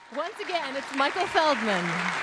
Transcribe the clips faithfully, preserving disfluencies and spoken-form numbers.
Once again, it's Michael Feldman.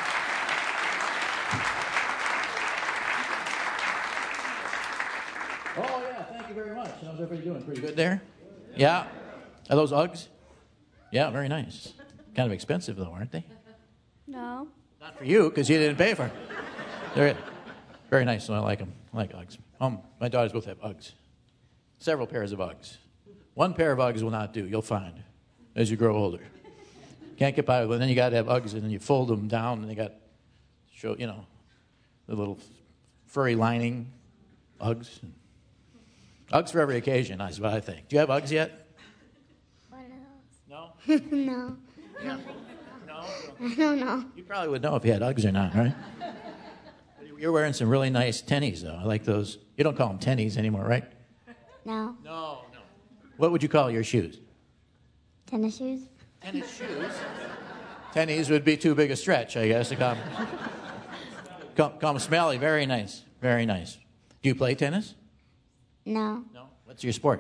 Oh, yeah, thank you very much. How's everybody doing? Pretty good there? Yeah? Are those Uggs? Yeah, very nice. Kind of expensive, though, aren't they? No. Not for you, because you didn't pay for them. They're very nice, and I like them. I like Uggs. Um, my daughters both have Uggs. Several pairs of Uggs. One pair of Uggs will not do, you'll find, as you grow older. Can't get by with them. Then you got to have Uggs, and then you fold them down, and they got, show you know, the little furry lining Uggs. Uggs for every occasion, is what I think. Do you have Uggs yet? What else? No? No. Yeah. No? I don't know. You probably would know if you had Uggs or not, right? You're wearing some really nice tennies, though. I like those. You don't call them tennies anymore, right? No. No, no. What would you call your shoes? Tennis shoes? Tennis shoes? Tennies would be too big a stretch, I guess, to call them. Call, call them smelly. Very nice. Very nice. Do you play tennis? No. No. What's your sport?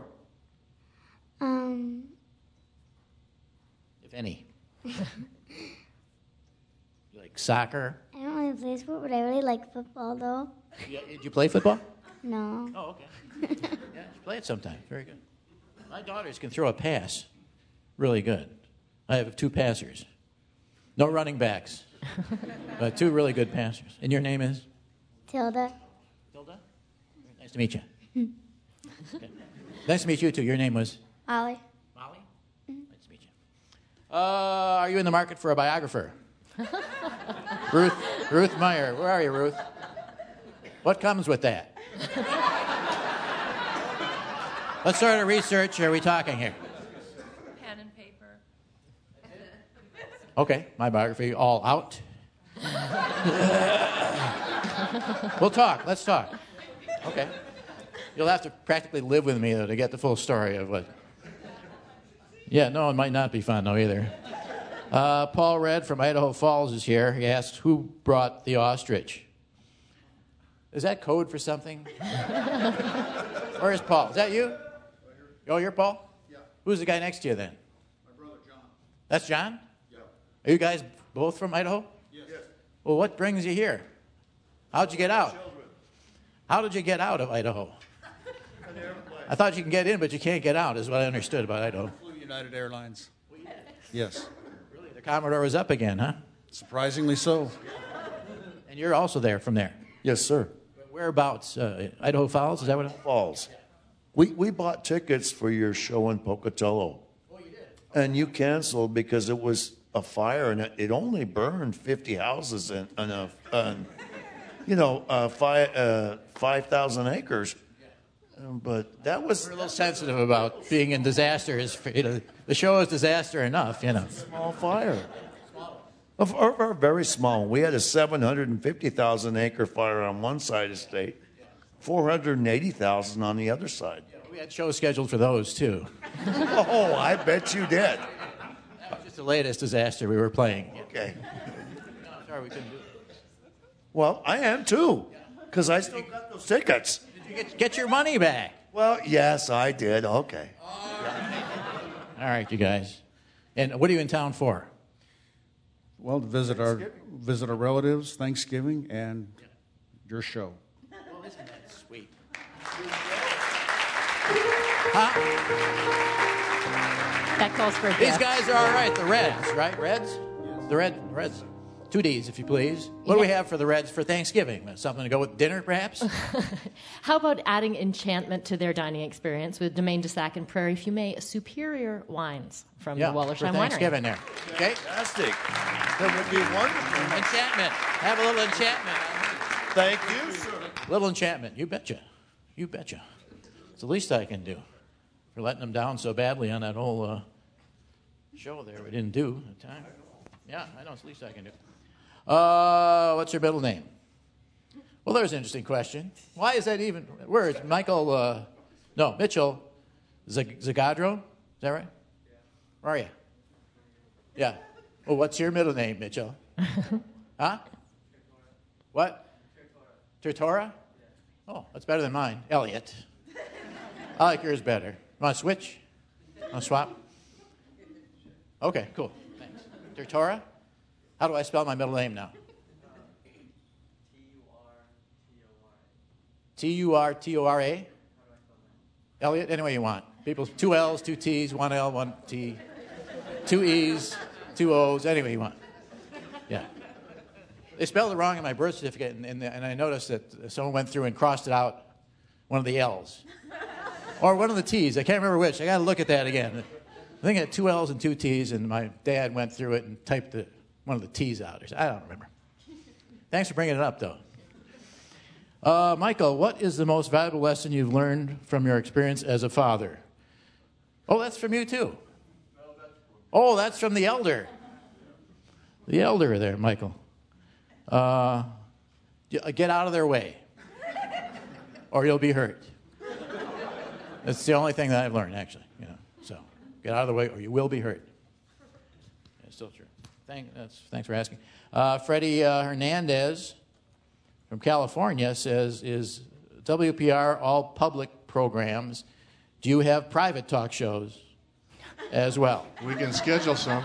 Um. If any. You like soccer? I don't really play sport, but I really like football, though. Yeah, did you play football? No. Oh, okay. Yeah, play it sometime. Very good. My daughters can throw a pass really good. I have two passers. No running backs, but two really good passers. And your name is? Tilda. Tilda? Nice to meet you. Okay. Nice to meet you, too. Your name was? Ollie. Molly? Nice to meet you. Uh, are you in the market for a biographer? Ruth, Ruth Meyer. Where are you, Ruth? What comes with that? What sort of research are we talking here? Pen and paper. Okay, my biography all out. We'll talk. Let's talk. Okay. You'll have to practically live with me, though, to get the full story of what... Yeah, no, it might not be fun, though, either. Uh, Paul Red from Idaho Falls is here. He asked, who brought the ostrich? Is that code for something? Where is Paul? Is that you? Oh, you're Paul? Yeah. Who's the guy next to you, then? My brother, John. That's John? Yeah. Are you guys both from Idaho? Yes. Well, what brings you here? How'd you get out? How did you get out of Idaho? An airplane. I thought you can get in, but you can't get out, is what I understood about Idaho. Flew United Airlines. Yes. Really? The Commodore was up again, huh? Surprisingly so. And you're also there from there. Yes, sir. Whereabouts? Uh, Idaho Falls? Is that what it Falls. We we bought tickets for your show in Pocatello. Oh, you did? And you canceled because it was a fire and it, it only burned fifty houses and, and a, and, you know, uh, five uh, five thousand acres. Um, but that was We're a little sensitive about being in disasters. You know, the show is disaster enough, you know. a small fire. Of, of our very small. We had a seven hundred fifty thousand acre fire on one side of the state, four hundred eighty thousand on the other side. We had shows scheduled for those, too. Oh, I bet you did. That was just the latest disaster we were playing. Okay. No, sorry, we couldn't do it. Well, I am too, because I still got those tickets. Did you get, get your money back? Well, yes, I did. Okay. All right, you guys. And what are you in town for? Well, to visit our visit our relatives, Thanksgiving, and your show. Well, isn't that sweet? Huh? That calls for a These gift. guys are all right. The Reds, right? Reds? The Red, Reds. Two D's, if you please. What do we have for the Reds for Thanksgiving? Something to go with dinner, perhaps? How about adding enchantment to their dining experience with Domaine de Sac and Prairie Fumé superior wines from Yeah, the for Wallersheim Winery? Thanksgiving there. Okay? Fantastic. That would be wonderful. Enchantment. Have a little enchantment. Thank you, sir. Little enchantment. You betcha. You betcha. It's the least I can do for letting them down so badly on that whole uh, show there we didn't do at the time. Yeah, I know. It's the least I can do. Uh, what's your middle name? Well, there's an interesting question. Why is that even? Where is Michael? Uh, no, Mitchell Zag- Zagadro? Is that right? Where are you? Yeah. Well, what's your middle name, Mitchell? Huh? What? Tortora? Oh, that's better than mine. Elliot. I like yours better. Want to switch? Want to swap? Okay, cool. Thanks. Turtora? How do I spell my middle name now? T U R T O R A? Elliot, any way you want. People, two L's, two T's, one L, one T, two E's, two O's, any way you want. Yeah. They spelled it wrong in my birth certificate, and, and, and I noticed that someone went through and crossed it out, one of the L's. Or one of the T's. I can't remember which. I got to look at that again. I think I had two L's and two T's, and my dad went through it and typed the, one of the T's out. I don't remember. Thanks for bringing it up, though. Uh, Michael, what is the most valuable lesson you've learned from your experience as a father? Oh, that's from you, too. Oh, that's from the elder. The elder there, Michael. Uh, get out of their way, or you'll be hurt. That's the only thing that I've learned, actually. You know, so get out of the way, or you will be hurt. It's still true. Thank, that's, thanks for asking. Uh, Freddie uh, Hernandez from California says, is W P R all public programs? Do you have private talk shows as well? We can schedule some.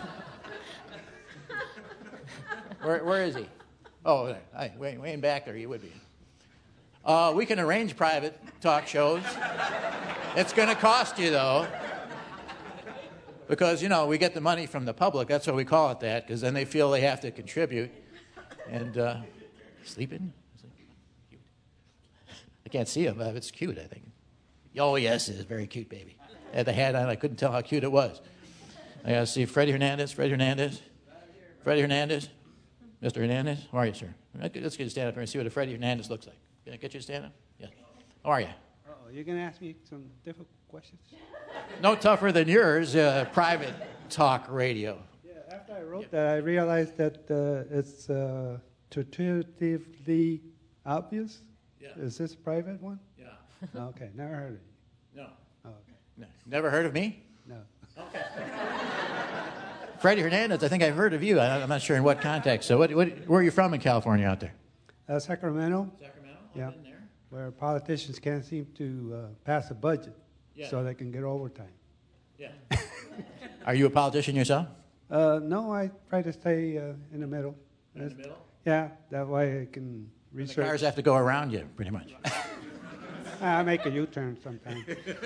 Where, where is he? Oh, there. Hi, way, way in back there, you would be. Uh, we can arrange private talk shows. It's going to cost you, though. Because, you know, we get the money from the public. That's why we call it that, because then they feel they have to contribute. And, uh, sleeping? Cute. I can't see him, but it's cute, I think. Oh, yes, it is. Very cute, baby. I had the hat on. I couldn't tell how cute it was. I got to see Freddie Hernandez. Freddie Hernandez. Freddie Hernandez. Mister Hernandez. How are you, sir? Let's get you to stand up here and see what a Freddie Hernandez looks like. Can I get you to stand up? Yes. How are you? Oh, you're going to ask me some difficult questions? No tougher than yours, uh, private talk radio. Yeah, after I wrote yeah. that, I realized that uh, it's uh, intuitively obvious. Yeah. Is this a private one? Yeah. Okay, never heard of it. No. Oh, okay. No. Never heard of me? No. Okay. Freddie Hernandez, I think I've heard of you. I, I'm not sure in what context. So what, what, where are you from in California out there? Uh, Sacramento. Sacramento? Yeah. Been there. Where politicians can't seem to uh, pass a budget yeah. so they can get overtime. Yeah. Are you a politician yourself? Uh, no, I try to stay uh, in the middle. In That's, the middle? Yeah, that way I can research. And the cars have to go around you, pretty much. I make a U-turn sometimes.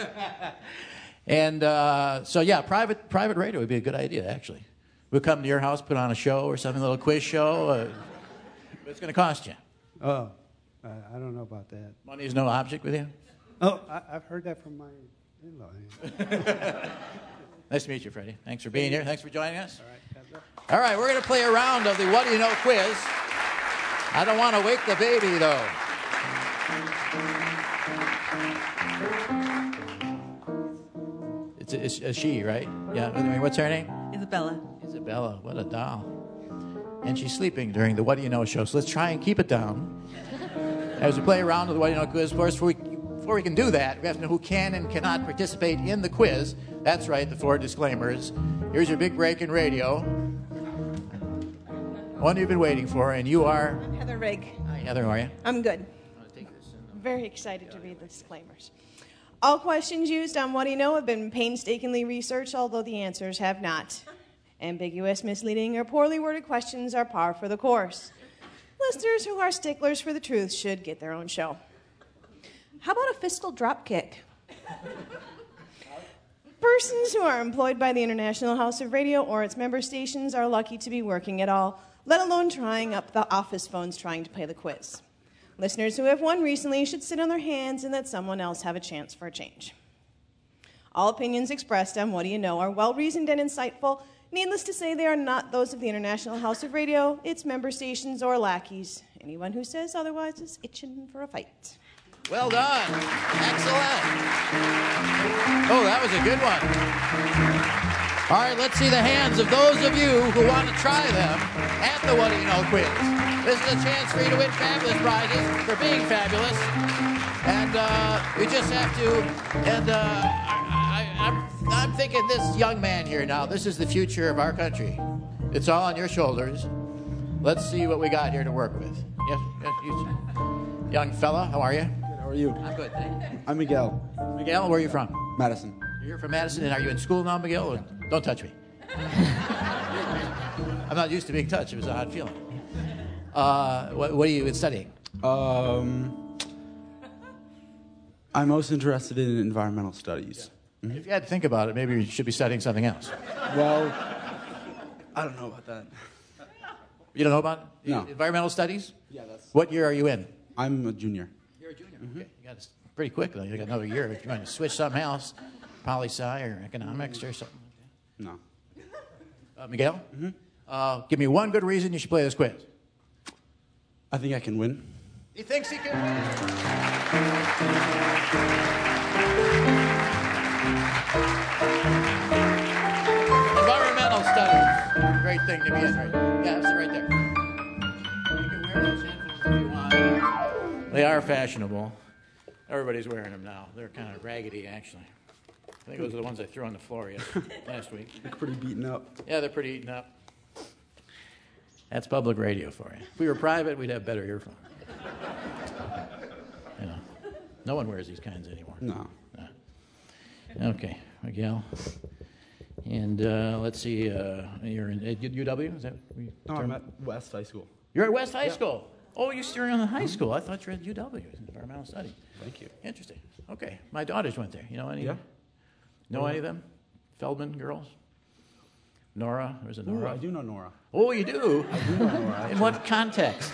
And uh, so, yeah, private private radio would be a good idea, actually. We'll come to your house, put on a show or something, a little quiz show. Uh, but it's going to cost you. Oh, uh, I don't know about that. Money is no object with you? Oh, I, I've heard that from my in-law. Nice to meet you, Freddie. Thanks for being here. Thanks for joining us. All right. All right, we're going to play a round of the What Do You Know quiz. I don't want to wake the baby, though. It's a, it's a she, right? Yeah. I mean, what's her name? Isabella. Isabella. What a doll. And she's sleeping during the What Do You Know show. So let's try and keep it down. As we play around with the What Do You Know quiz, first, before we, before we can do that, we have to know who can and cannot participate in the quiz. That's right, the four disclaimers. Here's your big break in radio. One you've been waiting for, and you are? I'm Heather Rigg. Hi, Heather, how are you? I'm good. Very excited to read the disclaimers. All questions used on What Do You Know have been painstakingly researched, although the answers have not. Ambiguous, misleading, or poorly worded questions are par for the course. Listeners who are sticklers for the truth should get their own show. How about a fiscal drop kick? Persons who are employed by the International House of Radio or its member stations are lucky to be working at all, let alone trying up the office phones trying to play the quiz. Listeners who have won recently should sit on their hands and let someone else have a chance for a change. All opinions expressed on What Do You Know are well-reasoned and insightful. Needless to say, they are not those of the International House of Radio, its member stations, or lackeys. Anyone who says otherwise is itching for a fight. Well done. Excellent. Oh, that was a good one. All right, let's see the hands of those of you who want to try them at the What Do You Know quiz. This is a chance for you to win fabulous prizes for being fabulous. And uh, we just have to, and uh, I, I, I'm, I'm thinking this young man here now, this is the future of our country. It's all on your shoulders. Let's see what we got here to work with. Yes, yes, you, young fella, how are you? Good, how are you? I'm good, thank you. I'm Miguel. Miguel, where are you from? Madison. You're from Madison, and are you in school now, Miguel? Or, don't touch me. I'm not used to being touched. It was an odd feeling. Uh, what, what are you studying? Um, I'm most interested in environmental studies. Mm-hmm. If you had to think about it, maybe you should be studying something else. Well, I don't know about that. You don't know about it? No. Environmental studies? Yeah, that's... What year are you in? I'm a junior. You're a junior? Mm-hmm. Okay. You got to, pretty quick, though. You got another year. If you want to switch something else, poli-sci or economics or something. No. Uh, Miguel? Mm-hmm. Uh, give me one good reason you should play this quiz. I think I can win. He thinks he can. Environmental studies. Great thing to be in, right? Yeah, that's right there. You can wear those headphones if you want. They are fashionable. Everybody's wearing them now. They're kind of raggedy, actually. I think those are the ones I threw on the floor last week. They're pretty beaten up. Yeah, they're pretty eaten up. That's public radio for you. If we were private, we'd have better earphones. You know, no one wears these kinds anymore. No. no. Okay, Miguel. And uh, let's see, uh, you're in at U W? Is that what you No, I'm at West High School. You're at West High Yeah. School. Oh, you're still in high school. I thought you were at U W, environmental studies. Thank you. Interesting. Okay, my daughters went there. You know any? Yeah. Know any of them? Feldman girls? Nora? There's a Ooh, Nora. I do know Nora. Oh, you do? I do know Nora. In what context?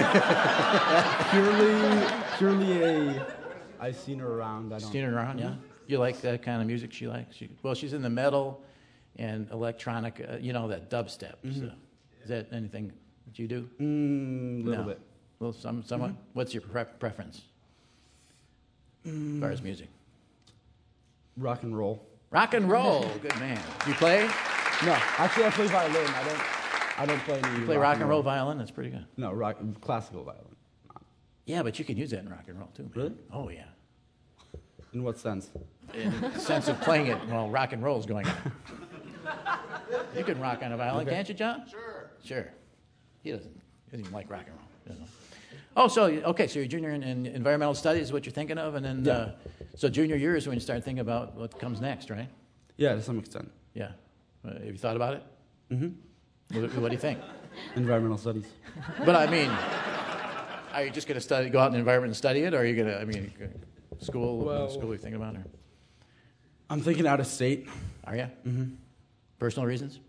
purely, purely a. I've seen her around. I don't. Seen her around, yeah. You like that kind of music she likes? She, well, she's in the metal and electronic. Uh, you know that dubstep. Mm-hmm. So. Is that anything that you do? A mm, little No. bit. Well, some, somewhat. Mm-hmm. What's your pre- preference Mm. as far as music? Rock and roll. Rock and roll. Good man. You play? No, actually, I play violin. I don't. I don't play any. You play rock and roll violin? That's pretty good. No, rock classical violin. Yeah, but you can use that in rock and roll too. Man. Really? Oh yeah. In what sense? In the sense of playing it while rock and roll is going on. You can rock on a violin, Okay. can't you, John? Sure. Sure. He doesn't. He doesn't even like rock and roll. He doesn't know. Oh, so okay, so you're junior in, in environmental studies is what you're thinking of, and then Yeah. uh, so junior year is when you start thinking about what comes next, right? Yeah, to some extent. Yeah. Uh, have you thought about it? Mm-hmm. What, what do you think? Environmental studies. But I mean, are you just going to study, go out in the environment and study it, or are you going to? I mean, school, Well- what school are you thinking about? Or I'm thinking out of state. are you? Mm-hmm. Personal reasons?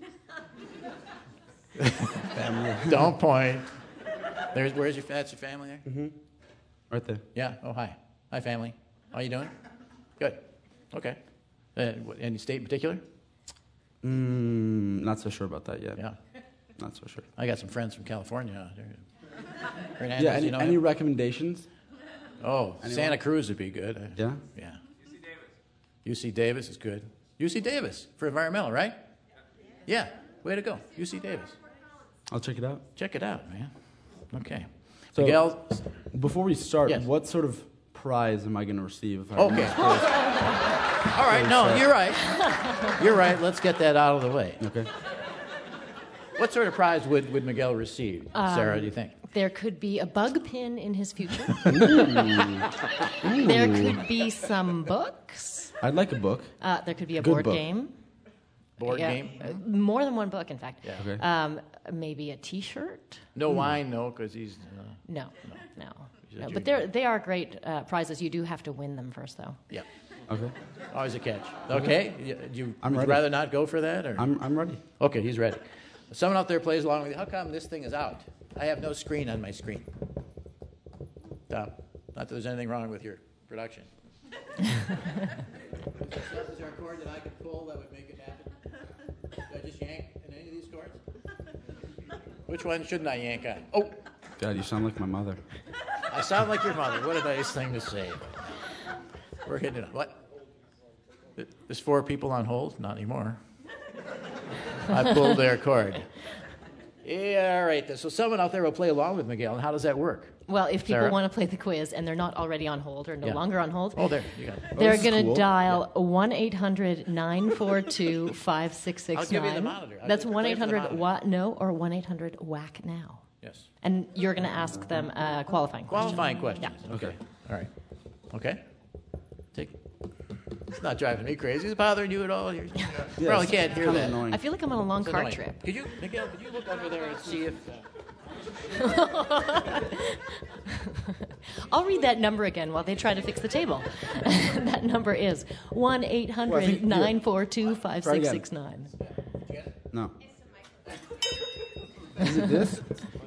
Family. Don't point. There's where's your that's your family there? Mm-hmm. Right there. Yeah. Oh, hi. Hi, family. How you doing? Good. Okay. Uh, what, any state in particular? Mm, not so sure about that yet. Yeah. Not so sure. I got some friends from California. They're- Hernandez, Yeah. Any, you know any him? recommendations? Oh, anyone? Santa Cruz would be good. Yeah. Yeah. U C Davis. U C Davis is good. U C Davis for environmental, right? Yeah. Way to go. U C Davis. I'll check it out. Check it out, man. Okay. So- Miguel. Before we start, Yes. what sort of prize am I going to receive if I Okay. win this quiz? All right. No, you're right. You're right. Let's get that out of the way. Okay. What sort of prize would, would Miguel receive, Sarah, do you think? There could be a bug pin in his future. There could be some books. I'd like a book. Uh, there could be a Good board book. game. Board Yeah, game? uh, more than one book, in fact. Yeah. Okay. Um, maybe a T-shirt. No wine, no, because he's... Uh, No, no. He's a no. junior. But they're, they are great uh, prizes. You do have to win them first, though. yeah. Okay. Always a catch. Okay? You, you, I'm would you ready. rather not go for that? Or? I'm I'm ready. Okay, he's ready. Someone out there plays along with you. How come this thing is out? I have no screen on my screen. Tom, not that there's anything wrong with your production. Is there a cord that I could pull that would make it happen? Should I just yank in any of these cords? Which one shouldn't I yank on? Oh, God, you sound like my mother. I sound like your mother. What a nice thing to say. We're hitting it. What? There's four people on hold? Not anymore. I pulled their cord. Yeah, all right. So someone out there will play along with Miguel. And how does that work? Well, if people Sarah? want to play the quiz and they're not already on hold or no Yeah. longer on hold, Oh, there. You got it. they're this is going to cool. dial one eight hundred nine four two five six six nine. I'll give you the monitor. I'll That's give- one play eight for the hundred monitor. what no or one eight hundred whack now. Yes. And you're going to ask them a qualifying question. Qualifying questions. Yeah. Okay. All right. Okay. Take. It's not driving me crazy. Is it bothering you at all? You Yeah, probably it's can't hear kinda that. annoying. I feel like I'm on a long It's car annoying. trip. Could you, Miguel, could you look over there and see if... Uh, I'll read that number again while they try to fix the table. That number is one eight hundred nine four two five six six nine. No. Is it this?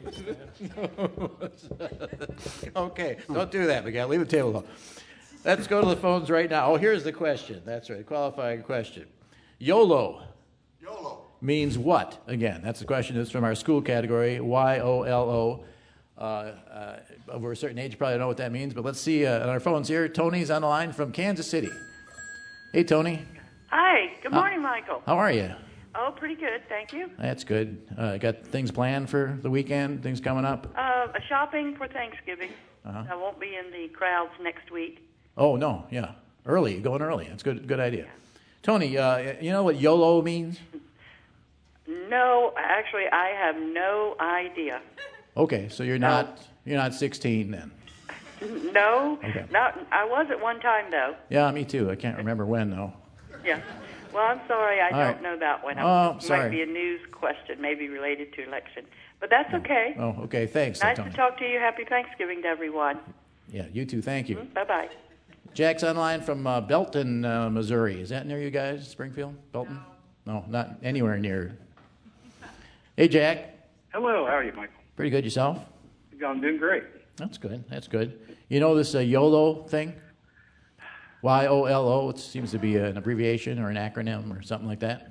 Okay, don't do that, Miguel. Leave the table alone. Let's go to the phones right now. Oh, here's the question. That's right, qualifying question. YOLO. YOLO. Means what? Again, that's the question. It's from our school category, Y O L O. Uh, uh, over a certain age, you probably know what that means, but let's see uh, on our phones here. Tony's on the line from Kansas City. Hey, Tony. Hi. Good How- morning, Michael. How are you? Oh, pretty good. Thank you. That's good. Uh, got things planned for the weekend? Things coming up? Uh, shopping for Thanksgiving. Uh-huh. I won't be in the crowds next week. Oh, no, yeah. Early, going early. That's good. Good idea. Tony, uh, you know what YOLO means? No, actually, I have no idea. Okay, so you're not you're not sixteen then. No, Okay. not. I was at one time though. Yeah, me too. I can't remember when though. Yeah. Well, I'm sorry, I All don't right. know that one. Oh, It sorry. might be a news question, maybe related to election, but that's okay. Oh, okay. Thanks, Nice Tony. to talk to you. Happy Thanksgiving to everyone. Yeah, you too. Thank you. Bye bye. Jack's online from uh, Belton, uh, Missouri. Is that near you guys? Springfield, Belton? No, not anywhere near. Hey, Jack. Hello, how are you, Michael? Pretty good yourself. I'm doing great. That's good. That's good. You know this uh, YOLO thing? Y O L O. It seems to be an abbreviation or an acronym or something like that.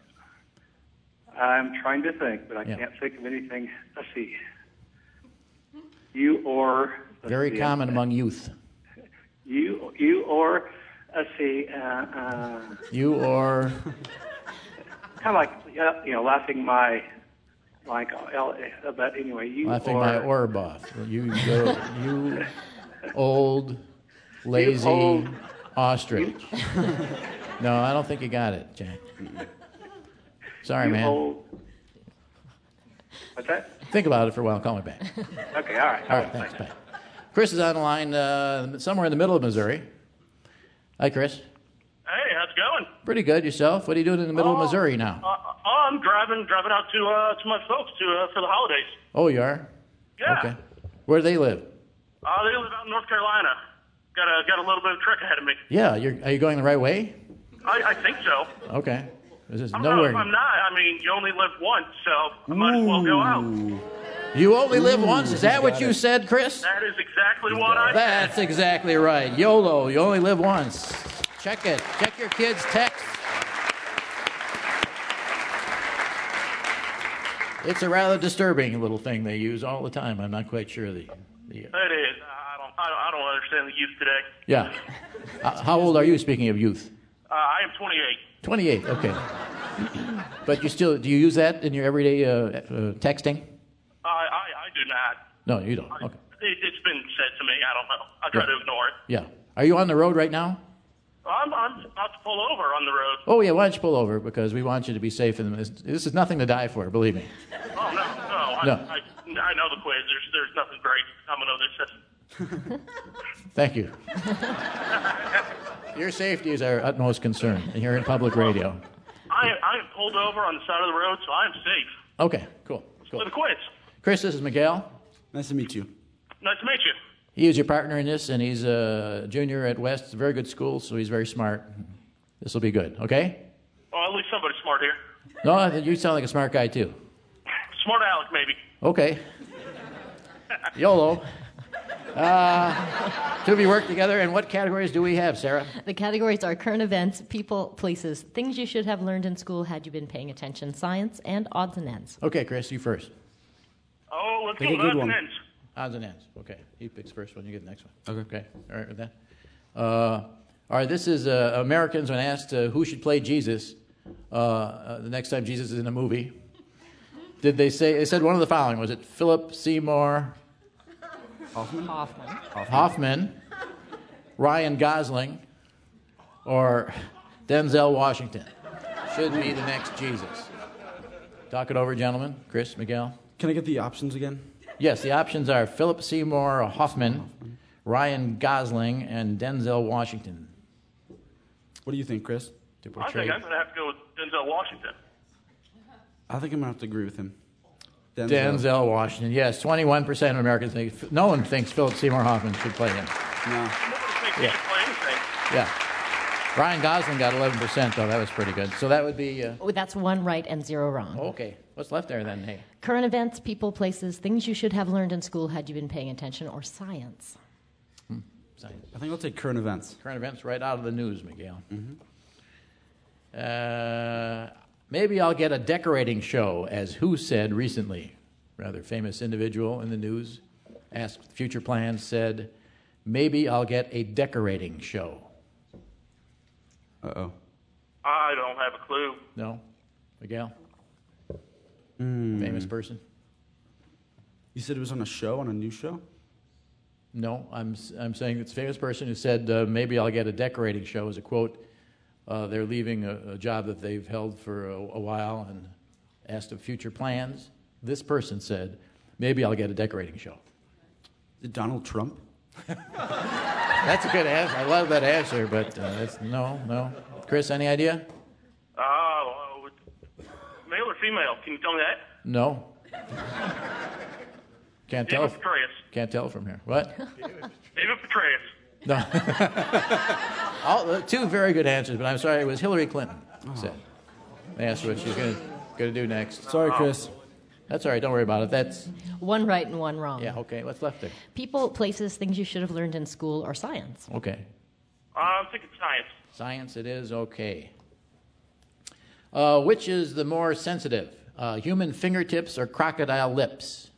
I'm trying to think, but I Yeah. can't think of anything. Let's see. You or let's Very see, common among youth. You, you or let's see. Uh, uh, You or kind of like uh, you know, laughing my like. L, but anyway, you laughing or my orb off. You go, you old, lazy old- ostrich. No, I don't think you got it, Jack. Sorry, you man. old- What's that? Think about it for a while. Call me back. Okay, all right. All right, thanks. Bye. Chris is on the line uh, somewhere in the middle of Missouri. Hi, Chris. Hey, how's it going? Pretty good. Yourself? What are you doing in the middle of Missouri now? Uh, oh, I'm driving driving out to uh, to my folks to uh, for the holidays. Oh, you are? Yeah. Okay. Where do they live? Uh, they live out in North Carolina. Got a got a little bit of trek ahead of me. Yeah. You're, are you going the right way? I, I think so. Okay. This is I don't know nowhere. if I'm not. I mean, you only live once, so I might as well go out. You only live once? Is that what you said, Chris? That is exactly what I said. That's exactly right. YOLO. You only live once. Check it. Check your kids' text. It's a rather disturbing little thing they use all the time. I'm not quite sure the. the It is. I don't, I don't. I don't understand the youth today. yeah. Uh, how old are you? Speaking of youth. Uh, I am twenty-eight. twenty-eight. Okay. But you still do you use that in your everyday uh, uh, texting? I, I I do not. No, you don't. Okay. It, it's been said to me. I don't know. I try Yeah. to ignore it. Yeah. Are you on the road right now? I'm I'm about to pull over on the road. Oh yeah. Why don't you pull over because we want you to be safe in this. This is nothing to die for. Believe me. Oh no, no. I, No. I, I know the quiz. There's there's nothing great coming of this. Thank you. Your safety is our utmost concern here in public radio. I I am pulled over on the side of the road, so I'm safe. Okay, cool. For cool. the quiz. Chris, this is Miguel. Nice to meet you. Nice to meet you. He is your partner in this, and he's a junior at West. It's a very good school, so he's very smart. This will be good, okay? Oh, at least somebody's smart here. No, I think you sound like a smart guy, too. Smart Alec, maybe. Okay. YOLO. Uh, do we work together? And what categories do we have, Sarah? The categories are current events, people, places, things you should have learned in school had you been paying attention, science, and odds and ends. Okay, Chris, you first. Oh, let's Pick go a with good odds one. and ends. Odds and ends. Okay. He picks first one. You get the next one. Okay. Okay. All right with that. Uh, all right. This is uh, Americans when asked uh, who should play Jesus uh, uh, the next time Jesus is in a movie. Did they say? They said one of the following. Was it Philip Seymour Hoffman? Hoffman. Hoffman, Ryan Gosling, or Denzel Washington should be the next Jesus? Talk it over, gentlemen. Chris, Miguel. Can I get the options again? Yes, the options are Philip Seymour Hoffman, Ryan Gosling, and Denzel Washington. What do you think, Chris? To I portray. think I'm going to have to go with Denzel Washington. I think I'm gonna have to agree with him. Denzel. Denzel Washington. Yes, twenty-one percent of Americans think. No one thinks Philip Seymour Hoffman should play him. No. Nobody thinks he Yeah. should play anything. Yeah. Ryan Gosling got eleven percent, though. That was pretty good. So that would be. Uh, Oh, that's one right and zero wrong. okay. What's left there then? Hey. Current events, people, places, things you should have learned in school had you been paying attention, or science. Hmm. Science. I think I'll take current events. Current events right out of the news, Miguel. Mm-hmm. Uh, maybe I'll get a decorating show, as who said recently. Rather famous individual in the news asked future plans, said, maybe I'll get a decorating show. Uh-oh. I don't have a clue. No? Miguel? Mm. Famous person? You said it was on a show, on a new show? No, I'm I'm saying it's a famous person who said, uh, maybe I'll get a decorating show, as a quote. Uh, they're leaving a, a job that they've held for a, a while and asked of future plans. This person said, maybe I'll get a decorating show. Did Donald Trump? That's a good answer. I love that answer, but uh, that's, no, no. Chris, any idea? Uh, male or female? Can you tell me that? No. Can't tell. David Petraeus. Can't tell from here. What? David Petraeus. No. All, uh, two very good answers, but I'm sorry, it was Hillary Clinton who said. They asked her what she's going to do next. Sorry, Chris. That's all right. Don't worry about it. That's One right and one wrong. yeah. Okay. What's left there? People, places, things you should have learned in school, or science. Okay. Uh, I'm thinking science. Science. It is okay. Uh, which is the more sensitive, uh, human fingertips or crocodile lips?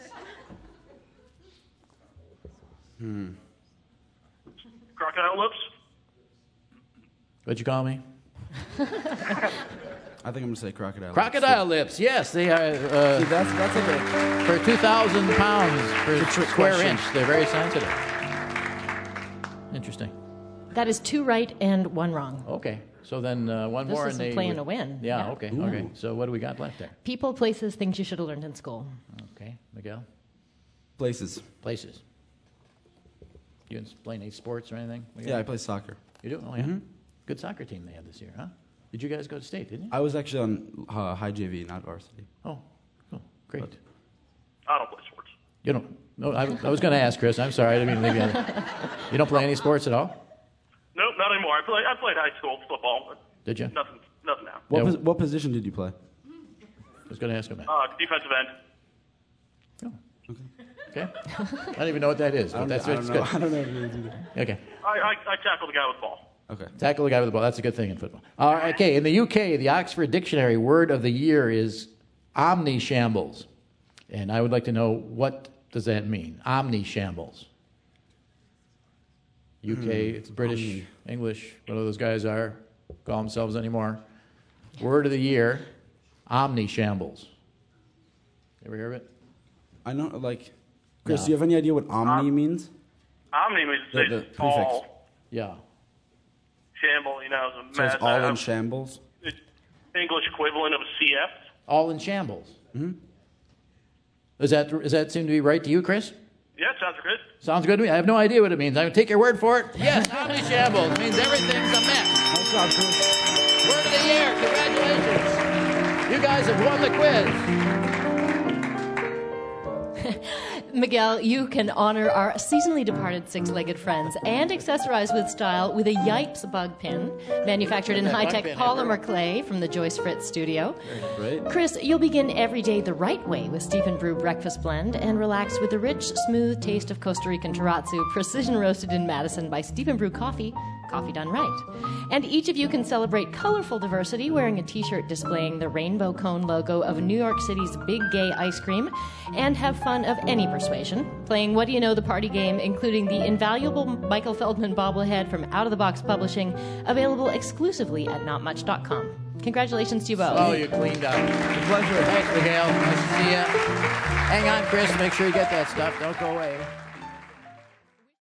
Hmm. Crocodile lips? What'd you call me? I think I'm going to say crocodile. Crocodile lips. Yes, they are. Uh, See, that's, that's like a... For two thousand pounds per It's a trick square question. inch, they're very sensitive. Interesting. That is two right and one wrong. Okay. So then uh, one This more is and they playing would- a win. Yeah, Yeah. okay. Ooh. Okay. So what do we got left there? People, places, things you should have learned in school. Okay. Miguel? Places. Places. You didn't play any sports or anything? Miguel? Yeah, I play soccer. You do? Oh, yeah. Mm-hmm. Good soccer team they had this year, huh? Did you guys go to state, didn't you? I was actually on uh, high J V, not varsity. Oh, cool. Great. But- I don't play sports. You don't? No, I, I was going to ask, Chris. I'm sorry. I didn't mean to leave you out. You don't play any sports at all? Nope, not anymore. I played, I played high school football, but Did you? nothing, nothing now. What, Yeah. pos- what position did you play? I was going to ask him that. Uh, defensive end. Oh. Okay. I don't even know what that is, I but don't, that's I what's don't know. good. I don't know what it is either. Okay. I, I, I tackled the guy with the ball. Okay. Tackle the guy with the ball. That's a good thing in football. All right, okay, in the U K, the Oxford Dictionary word of the year is omnishambles. And I would like to know, what does that mean? Omnishambles. U K, Hmm. it's British, Omni. English, whatever those guys are, call themselves anymore. Word of the year, omnishambles. Ever hear of it? I know, like, Chris, No. do you have any idea what omni means? Omni means The- it's the prefix. all Yeah. shamble, you know, it's a So mess. it's all Uh, in shambles? it's English equivalent of a C F. All in shambles. Mm-hmm. Does that, does that seem to be right to you, Chris? Yeah, sounds good. Sounds good to me. I have no idea what it means. I'm going to take your word for it. Yes, omnishambles means everything's a mess. Nice job, Chris. Word of the year. Congratulations. You guys have won the quiz. Miguel, you can honor our seasonally departed six-legged friends and accessorize with style with a Yipes bug pin, manufactured in That bug high-tech pin, polymer ever. clay from the Joyce Fritz studio. Great. Chris, you'll begin every day the right way with Stephen Brew Breakfast Blend and relax with the rich, smooth taste of Costa Rican terrazzo, precision roasted in Madison by Stephen Brew Coffee, coffee done right. And each of you can celebrate colorful diversity wearing a t-shirt displaying the rainbow cone logo of New York City's Big Gay Ice Cream and have fun of any persuasion, playing What Do You Know, the party game, including the invaluable Michael Feldman bobblehead from Out of the Box Publishing, available exclusively at not much dot com. Congratulations to you both. Oh, you cleaned up. A pleasure. Thanks, Miguel. Nice to see you. Hang on, Chris. Make sure you get that stuff. Don't go away.